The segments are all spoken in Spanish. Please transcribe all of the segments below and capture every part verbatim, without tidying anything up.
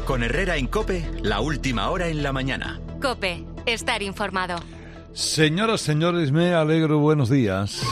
Con Herrera en COPE, la última hora en la mañana. COPE, estar informado. Señoras, señores, me alegro, buenos días.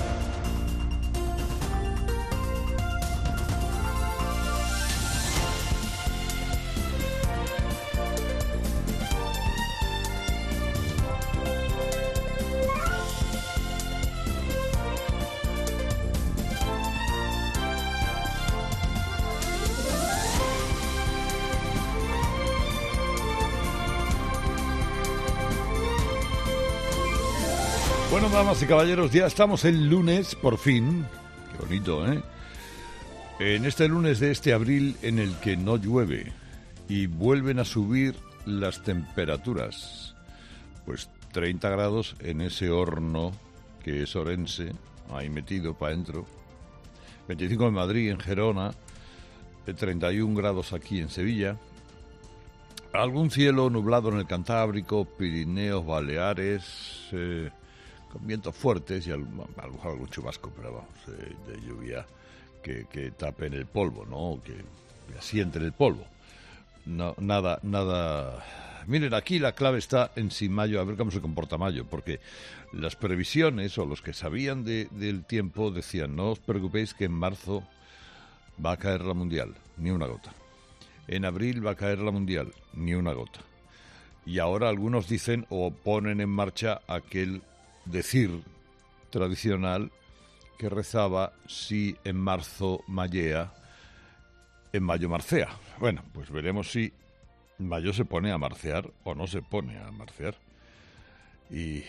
Bueno, damas y caballeros, ya estamos el lunes, por fin. Qué bonito, ¿eh? En este lunes de este abril en el que no llueve y vuelven a subir las temperaturas. Pues treinta grados en ese horno que es Orense, ahí metido para adentro. veinticinco en Madrid, en Gerona. treinta y un grados aquí en Sevilla. Algún cielo nublado en el Cantábrico, Pirineos, Baleares... Eh, con vientos fuertes y a lo mejor algún chubasco, pero vamos, eh, de lluvia que, que tapen el polvo, ¿no? Que, que asienten el polvo. No, nada, nada... Miren, aquí la clave está en si mayo, a ver cómo se comporta mayo, porque las previsiones, o los que sabían de, del tiempo, decían, no os preocupéis que en marzo va a caer la mundial, ni una gota. En abril va a caer la mundial, ni una gota. Y ahora algunos dicen o ponen en marcha aquel decir tradicional que rezaba si en marzo mayea, en mayo marcea. Bueno, pues veremos si mayo se pone a marcear o no se pone a marcear. Y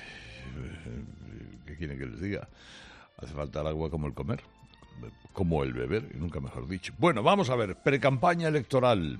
¿qué quieren que les diga? Hace falta el agua como el comer, como el beber, y nunca mejor dicho. Bueno, vamos a ver, precampaña electoral.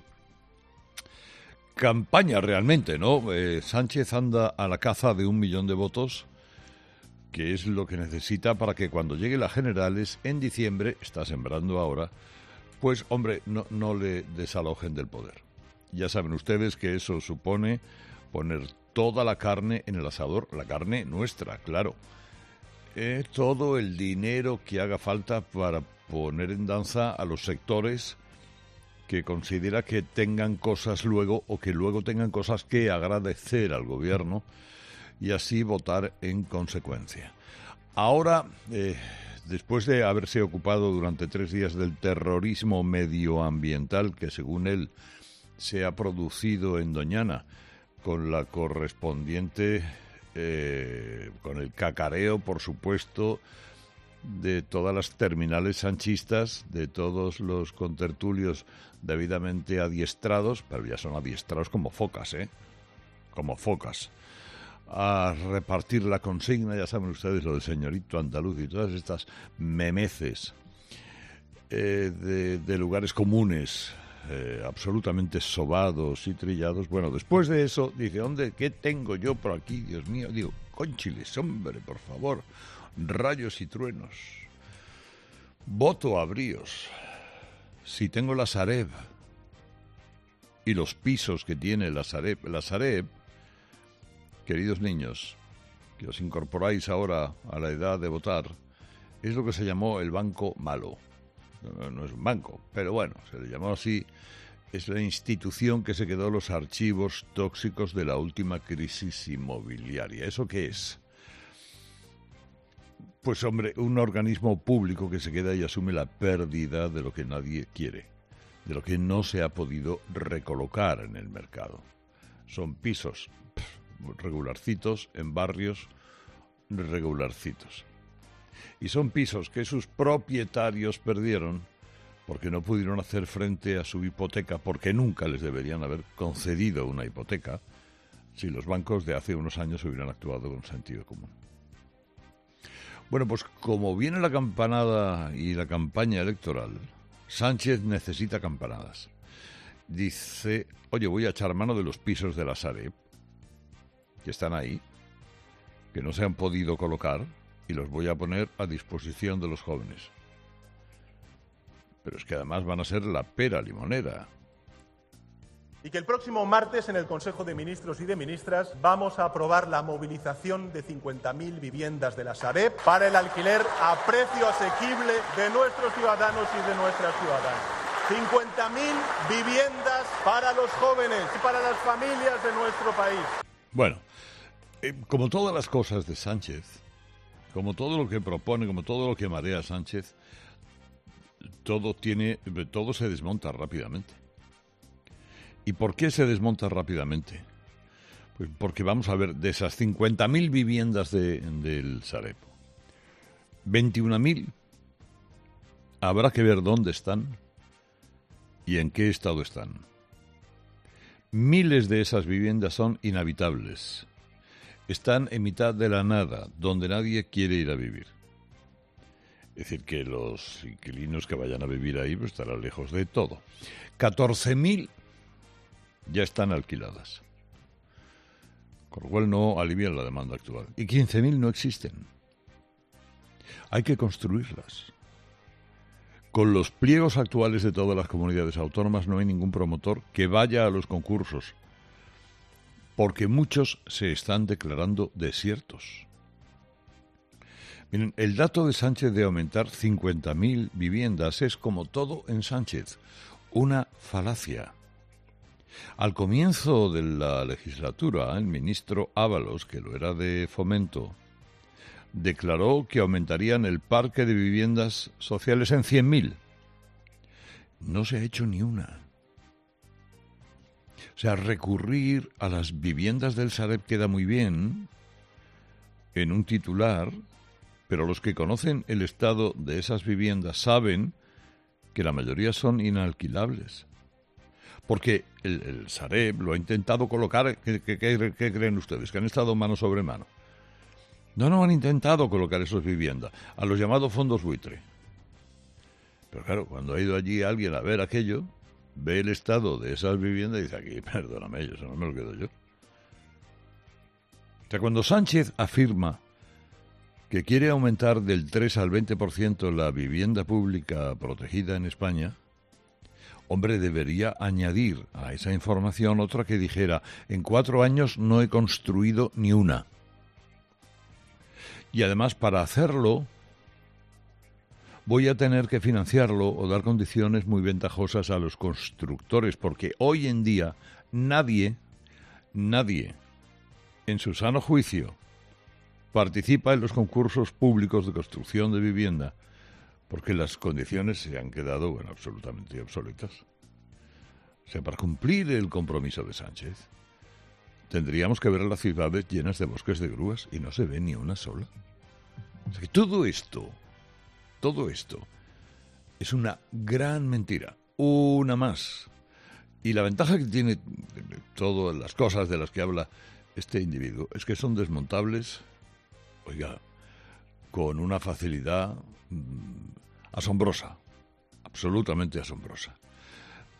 Campaña realmente, ¿no? Eh, Sánchez anda a la caza de un millón de votos, que es lo que necesita para que cuando llegue las generales en diciembre, está sembrando ahora, pues, hombre, no, no le desalojen del poder. Ya saben ustedes que eso supone poner toda la carne en el asador, la carne nuestra, claro. Eh, todo el dinero que haga falta para poner en danza a los sectores que considera que tengan cosas luego o que luego tengan cosas que agradecer al gobierno y así votar en consecuencia. Ahora, eh, después de haberse ocupado durante tres días del terrorismo medioambiental que según él se ha producido en Doñana, con la correspondiente, eh, con el cacareo, por supuesto, de todas las terminales sanchistas, de todos los contertulios debidamente adiestrados, pero ya son adiestrados como focas, ¿eh? Como focas. A repartir la consigna, ya saben ustedes lo del señorito andaluz y todas estas memeces eh, de, de lugares comunes, eh, absolutamente sobados y trillados. Bueno, después de eso, dice, ¿dónde, qué tengo yo por aquí, Dios mío? Digo, cónchiles, hombre, por favor, rayos y truenos. Voto a bríos. Si tengo la Sareb y los pisos que tiene la Sareb, la Sareb, queridos niños, que os incorporáis ahora a la edad de votar, es lo que se llamó el banco malo. No, no es un banco, pero bueno, se le llamó así. Es la institución que se quedó los archivos tóxicos de la última crisis inmobiliaria. ¿Eso qué es? Pues hombre, un organismo público que se queda y asume la pérdida de lo que nadie quiere, de lo que no se ha podido recolocar en el mercado. Son pisos pff, regularcitos en barrios regularcitos. Y son pisos que sus propietarios perdieron porque no pudieron hacer frente a su hipoteca, porque nunca les deberían haber concedido una hipoteca si los bancos de hace unos años hubieran actuado con sentido común. Bueno, pues como viene la campanada y la campaña electoral, Sánchez necesita campanadas. Dice, oye, voy a echar mano de los pisos de la Sareb, que están ahí, que no se han podido colocar, y los voy a poner a disposición de los jóvenes. Pero es que además van a ser la pera limonera. Y que el próximo martes en el Consejo de Ministros y de Ministras vamos a aprobar la movilización de cincuenta mil viviendas de la Sareb para el alquiler a precio asequible de nuestros ciudadanos y de nuestras ciudadanas. cincuenta mil viviendas para los jóvenes y para las familias de nuestro país. Bueno, eh, como todas las cosas de Sánchez, como todo lo que propone, como todo lo que marea Sánchez, todo tiene, todo se desmonta rápidamente. ¿Y por qué se desmonta rápidamente? Pues porque vamos a ver, de esas cincuenta mil viviendas de, del Sareb, veintiuna mil habrá que ver dónde están y en qué estado están. Miles de esas viviendas son inhabitables. Están en mitad de la nada, donde nadie quiere ir a vivir. Es decir, que los inquilinos que vayan a vivir ahí pues estarán lejos de todo. catorce mil ya están alquiladas, con lo cual no alivian la demanda actual. Y quince mil no existen. Hay que construirlas. Con los pliegos actuales de todas las comunidades autónomas no hay ningún promotor que vaya a los concursos, porque muchos se están declarando desiertos. Miren, el dato de Sánchez de aumentar cincuenta mil viviendas es, como todo en Sánchez, una falacia. Al comienzo de la legislatura, el ministro Ábalos, que lo era de Fomento, declaró que aumentarían el parque de viviendas sociales en cien mil. No se ha hecho ni una. O sea, recurrir a las viviendas del Sareb queda muy bien en un titular, pero los que conocen el estado de esas viviendas saben que la mayoría son inalquilables. Porque el, el Sareb lo ha intentado colocar. ¿Qué, qué, qué, qué creen ustedes? ¿Que han estado mano sobre mano? No, no han intentado colocar esas viviendas a los llamados fondos buitre. Pero claro, cuando ha ido allí alguien a ver aquello, ve el estado de esas viviendas y dice, aquí, perdóname, eso no me lo quedo yo. O sea, cuando Sánchez afirma que quiere aumentar del tres al veinte por ciento la vivienda pública protegida en España, hombre, debería añadir a esa información otra que dijera, en cuatro años no he construido ni una. Y además, para hacerlo, voy a tener que financiarlo o dar condiciones muy ventajosas a los constructores, porque hoy en día nadie, nadie, en su sano juicio, participa en los concursos públicos de construcción de vivienda, porque las condiciones se han quedado, bueno, absolutamente obsoletas. O sea, para cumplir el compromiso de Sánchez, tendríamos que ver las ciudades llenas de bosques de grúas y no se ve ni una sola. O sea, que todo esto, todo esto, es una gran mentira, una más. Y la ventaja que tiene todas las cosas de las que habla este individuo es que son desmontables, oiga, con una facilidad mmm, asombrosa, absolutamente asombrosa.